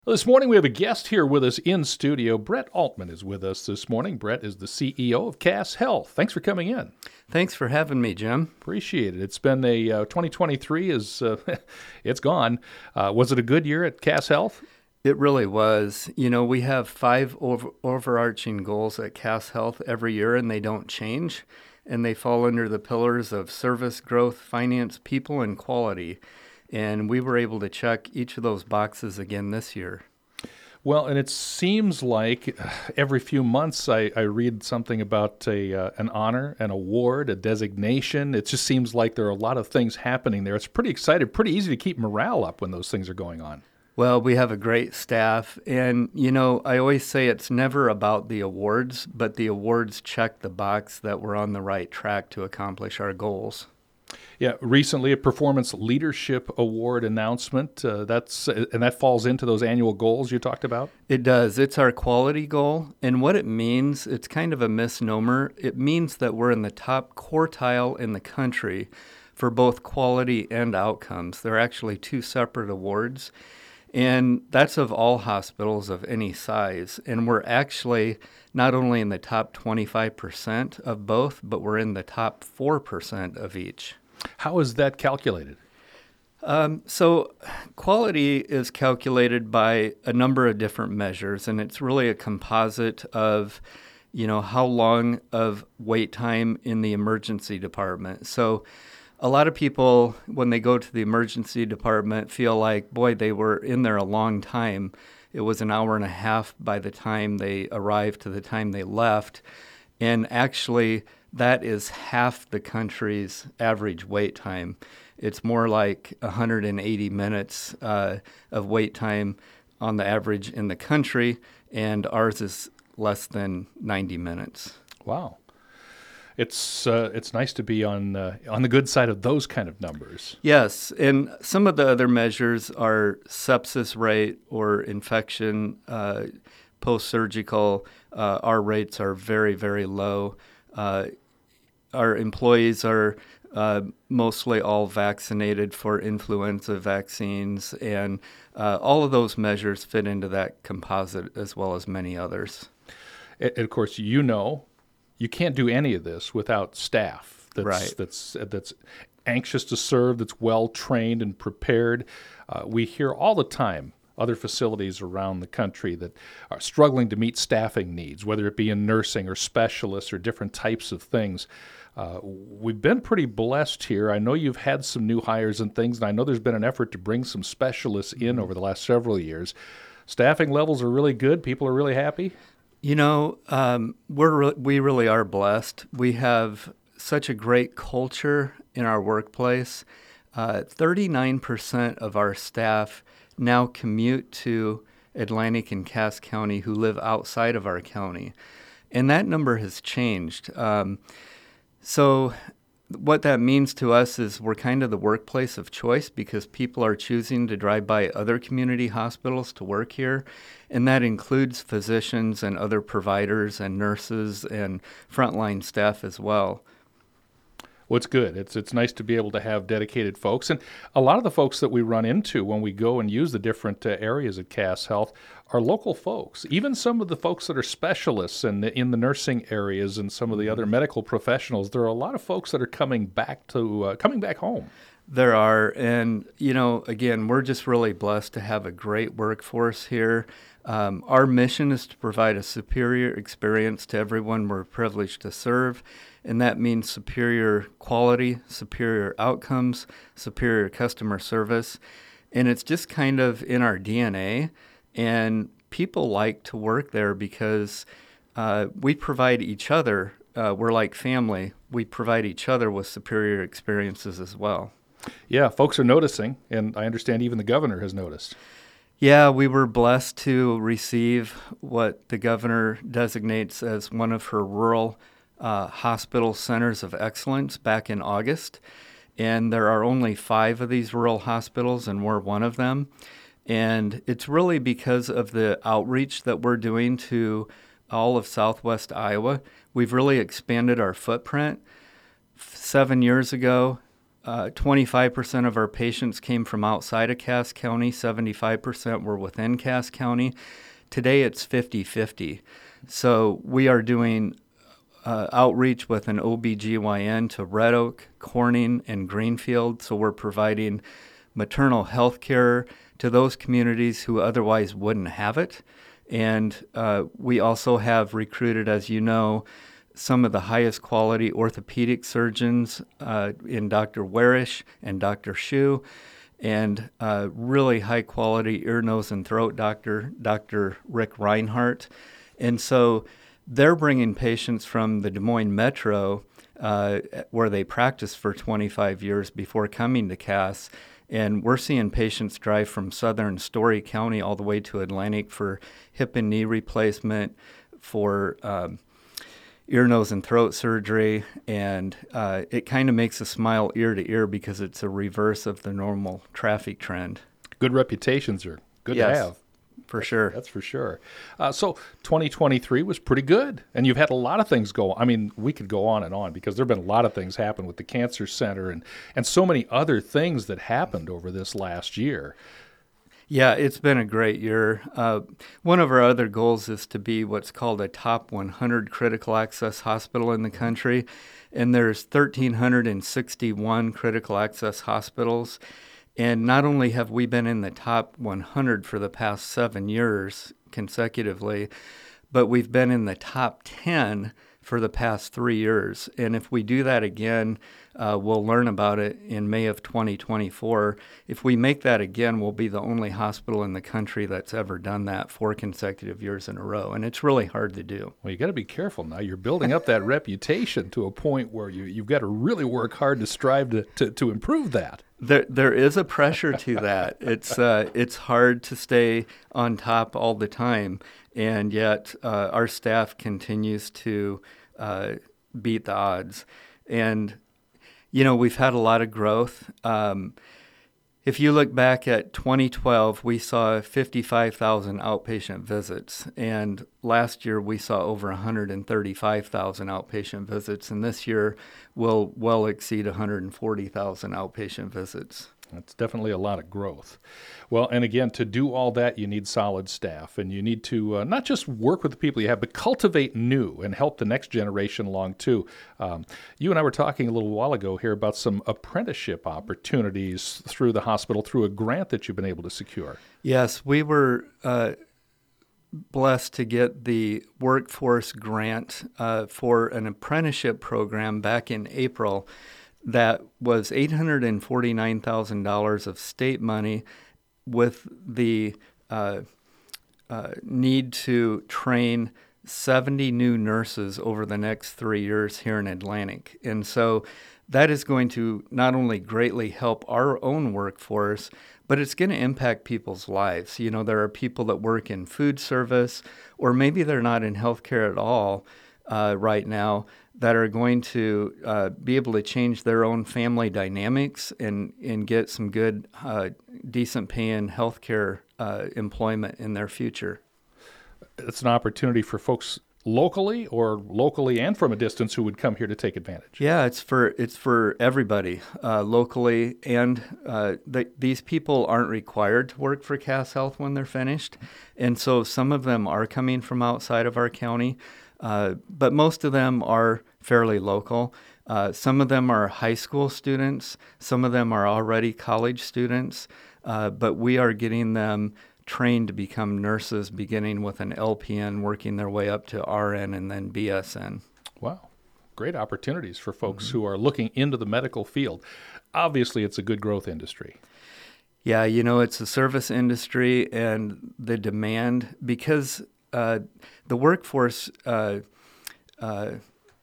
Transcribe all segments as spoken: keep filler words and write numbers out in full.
Well, this morning we have a guest here with us in studio. Brett Altman is with us this morning. Brett is the C E O of Cass Health. Thanks for coming in. Thanks for having me, Jim. Appreciate it. It's been a uh, twenty twenty-three is uh, it's gone. Uh, was it a good year at Cass Health? It really was. You know, we have five over- overarching goals at Cass Health every year, and they don't change. And they fall under the pillars of service, growth, finance, people, and quality. And we were able to check each of those boxes again this year. Well, and it seems like every few months I, I read something about a uh, an honor, an award, a designation. It just seems like there are a lot of things happening there. It's pretty exciting, pretty easy to keep morale up when those things are going on. Well, we have a great staff. And, you know, I always say it's never about the awards, but the awards check the box that we're on the right track to accomplish our goals. Yeah, recently a Performance Leadership Award announcement. Uh, that's and that falls into those annual goals you talked about? It does. It's our quality goal. And what it means, it's kind of a misnomer. It means that we're in the top quartile in the country for both quality and outcomes. They're actually two separate awards. And that's of all hospitals of any size. And we're actually not only in the top twenty-five percent of both, but we're in the top four percent of each. How is that calculated? Um, so quality is calculated by a number of different measures, and it's really a composite of, you know, how long of wait time in the emergency department. So a lot of people, when they go to the emergency department, feel like, boy, they were in there a long time. It was an hour and a half by the time they arrived to the time they left. And actually, that is half the country's average wait time. It's more like one hundred eighty minutes uh, of wait time on the average in the country, and ours is less than ninety minutes. Wow. It's uh, it's nice to be on uh, on the good side of those kind of numbers. Yes, and some of the other measures are sepsis rate or infection uh, post-surgical. Uh, our rates are very, very low. Uh, our employees are uh, mostly all vaccinated for influenza vaccines, and uh, all of those measures fit into that composite as well as many others. And of course, you know, you can't do any of this without staff that's right. that's that's anxious to serve, that's well trained and prepared. Uh, we hear all the time other facilities around the country that are struggling to meet staffing needs, whether it be in nursing or specialists or different types of things. Uh, we've been pretty blessed here. I know you've had some new hires and things, and I know there's been an effort to bring some specialists in over the last several years. Staffing levels are really good. People are really happy. You know, um, we're re- we really are blessed. We have such a great culture in our workplace. Uh, thirty-nine percent of our staff now commute to Atlantic and Cass County who live outside of our county. And that number has changed. Um, so what that means to us is we're kind of the workplace of choice because people are choosing to drive by other community hospitals to work here. And that includes physicians and other providers and nurses and frontline staff as well. Well, it's good. It's it's nice to be able to have dedicated folks. And a lot of the folks that we run into when we go and use the different uh, areas at Cass Health are local folks. Even some of the folks that are specialists in the, in the nursing areas and some of the other medical professionals, there are a lot of folks that are coming back to uh, coming back home. There are. And, you know, again, we're just really blessed to have a great workforce here. Um, our mission is to provide a superior experience to everyone we're privileged to serve, and that means superior quality, superior outcomes, superior customer service, and it's just kind of in our D N A, and people like to work there because uh, we provide each other, uh, we're like family, we provide each other with superior experiences as well. Yeah, folks are noticing, and I understand even the governor has noticed. Yeah, we were blessed to receive what the governor designates as one of her rural uh, hospital centers of excellence back in August. And there are only five of these rural hospitals, and we're one of them. And it's really because of the outreach that we're doing to all of Southwest Iowa. We've really expanded our footprint. Seven years ago, uh, twenty-five percent of our patients came from outside of Cass County, seventy-five percent were within Cass County. Today it's fifty-fifty. So we are doing uh, outreach with an O B G Y N to Red Oak, Corning, and Greenfield. So we're providing maternal health care to those communities who otherwise wouldn't have it. And uh, we also have recruited, as you know, some of the highest quality orthopedic surgeons uh, in Doctor Warish and Doctor Shu, and uh, really high quality ear, nose, and throat doctor, Doctor Rick Reinhardt. And so they're bringing patients from the Des Moines Metro, uh, where they practiced for twenty-five years before coming to Cass. And we're seeing patients drive from southern Story County all the way to Atlantic for hip and knee replacement, for um, ear, nose, and throat surgery. And uh, it kind of makes us smile ear to ear because it's a reverse of the normal traffic trend. Good reputations are good Yes. to have. For sure. That's for sure. Uh, so twenty twenty-three was pretty good, and you've had a lot of things go. I mean, we could go on and on because there have been a lot of things happen with the Cancer Center and, and so many other things that happened over this last year. Yeah, it's been a great year. Uh, one of our other goals is to be what's called a top one hundred critical access hospital in the country, and there's one thousand three hundred sixty-one critical access hospitals. And not only have we been in the top one hundred for the past seven years consecutively, but we've been in the top ten for the past three years. And if we do that again, uh, we'll learn about it in May of twenty twenty-four. If we make that again, we'll be the only hospital in the country that's ever done that four consecutive years in a row. And it's really hard to do. Well, you got to be careful now. You're building up that reputation to a point where you, you've got to really work hard to strive to, to, to improve that. There, there is a pressure to that. It's uh, it's hard to stay on top all the time, and yet uh, our staff continues to uh, beat the odds. And you know, we've had a lot of growth. Um, if you look back at twenty twelve, we saw fifty-five thousand outpatient visits, and last year we saw over one hundred thirty-five thousand outpatient visits, and this year will well exceed one hundred forty thousand outpatient visits. That's definitely a lot of growth. Well, and again, to do all that, you need solid staff, and you need to uh, not just work with the people you have, but cultivate new and help the next generation along too. Um, you and I were talking a little while ago here about some apprenticeship opportunities through the hospital through a grant that you've been able to secure. Yes, we were uh, blessed to get the workforce grant uh, for an apprenticeship program back in April. That was eight hundred forty-nine thousand dollars of state money with the uh, uh, need to train seventy new nurses over the next three years here in Atlantic. And so that is going to not only greatly help our own workforce, but it's going to impact people's lives. You know, there are people that work in food service, or maybe they're not in healthcare at all uh, right now, that are going to uh, be able to change their own family dynamics and, and get some good, uh, decent paying healthcare uh, employment in their future. It's an opportunity for folks locally or locally and from a distance who would come here to take advantage. Yeah, it's for it's for everybody, uh, locally, and uh, th- these people aren't required to work for Cass Health when they're finished, and so some of them are coming from outside of our county. Uh, but most of them are fairly local. Uh, some of them are high school students. Some of them are already college students. Uh, but we are getting them trained to become nurses, beginning with an L P N, working their way up to R N and then B S N. Wow. Great opportunities for folks mm-hmm. who are looking into the medical field. Obviously, it's a good growth industry. Yeah, you know, it's a service industry, and the demand, because Uh, the workforce uh, uh,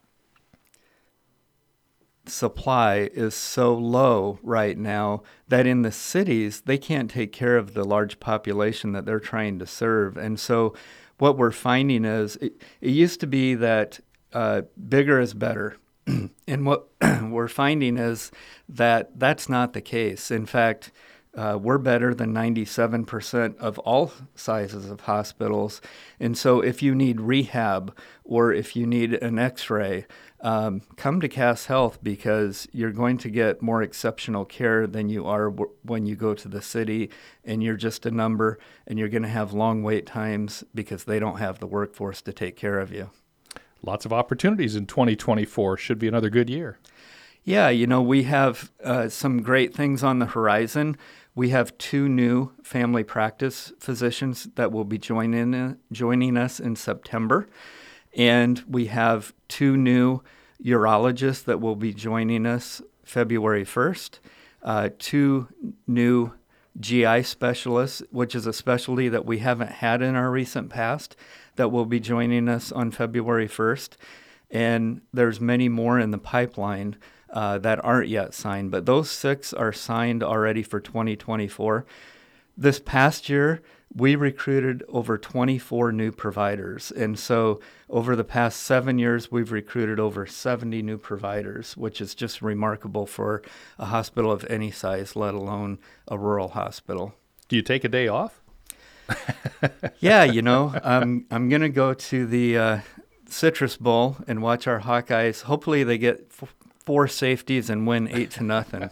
supply is so low right now that in the cities, they can't take care of the large population that they're trying to serve. And so what we're finding is it, it used to be that uh, bigger is better. And what we're finding is that that's not the case. In fact, Uh, we're better than ninety-seven percent of all sizes of hospitals. And so if you need rehab or if you need an x-ray, um, come to Cass Health because you're going to get more exceptional care than you are w- when you go to the city and you're just a number and you're going to have long wait times because they don't have the workforce to take care of you. Lots of opportunities in twenty twenty-four. Should be another good year. Yeah, you know, we have uh, some great things on the horizon. We have two new family practice physicians that will be joining uh, joining us in September. And we have two new urologists that will be joining us February first, uh, two new G I specialists, which is a specialty that we haven't had in our recent past, that will be joining us on February first. And there's many more in the pipeline uh, that aren't yet signed, but those six are signed already for twenty twenty-four. This past year, we recruited over twenty-four new providers. And so over the past seven years, we've recruited over seventy new providers, which is just remarkable for a hospital of any size, let alone a rural hospital. Do you take a day off? Yeah, you know, I'm, I'm going to go to the uh, Citrus Bowl and watch our Hawkeyes. Hopefully they get f- four safeties and win eight to nothing.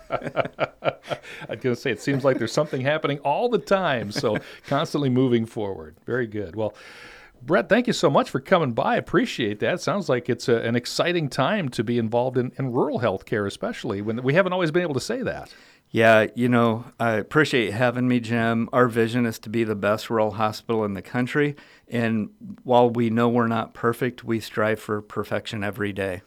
I was going to say, it seems like there's something happening all the time, so constantly moving forward. Very good. Well, Brett, thank you so much for coming by. I appreciate that. Sounds like it's a, an exciting time to be involved in, in rural healthcare, especially when we haven't always been able to say that. Yeah, you know, I appreciate having me, Jim. Our vision is to be the best rural hospital in the country. And while we know we're not perfect, we strive for perfection every day.